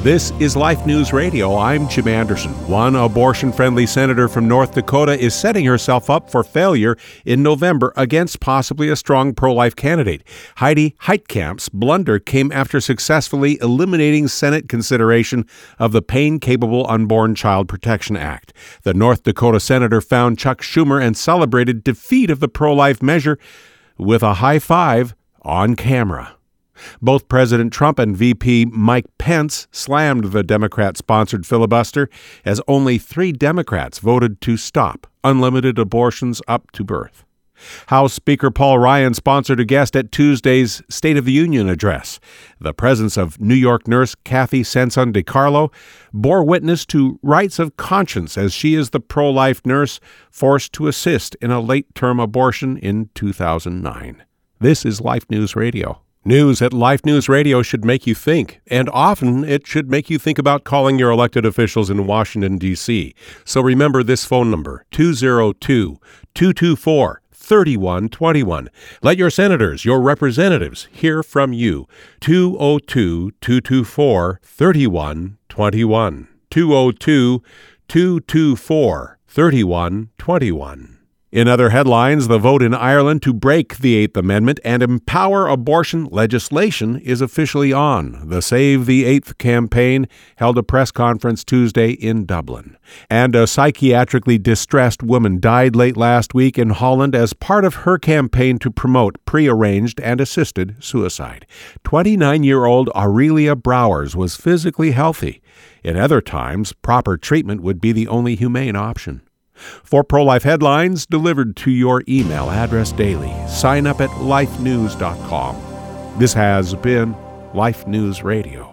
This is Life News Radio. I'm Jim Anderson. One abortion-friendly senator from North Dakota is setting herself up for failure in November against possibly a strong pro-life candidate. Heidi Heitkamp's blunder came after successfully eliminating Senate consideration of the Pain-Capable Unborn Child Protection Act. The North Dakota senator found Chuck Schumer and celebrated defeat of the pro-life measure with a high five on camera. Both President Trump and VP Mike Pence slammed the Democrat-sponsored filibuster as only 3 Democrats voted to stop unlimited abortions up to birth. House Speaker Paul Ryan sponsored a guest at Tuesday's State of the Union address. The presence of New York nurse Kathy Sanson DiCarlo bore witness to rights of conscience as she is the pro-life nurse forced to assist in a late-term abortion in 2009. This is Life News Radio. News at Life News Radio should make you think, and often it should make you think about calling your elected officials in Washington, D.C. So remember this phone number, 202-224-3121. Let your senators, your representatives, hear from you. 202-224-3121. 202-224-3121. In other headlines, the vote in Ireland to break the Eighth Amendment and empower abortion legislation is officially on. The Save the Eighth campaign held a press conference Tuesday in Dublin. And a psychiatrically distressed woman died late last week in Holland as part of her campaign to promote prearranged and assisted suicide. 29-year-old Aurelia Browers was physically healthy. In other times, proper treatment would be the only humane option. For pro-life headlines delivered to your email address daily, sign up at lifenews.com. This has been Life News Radio.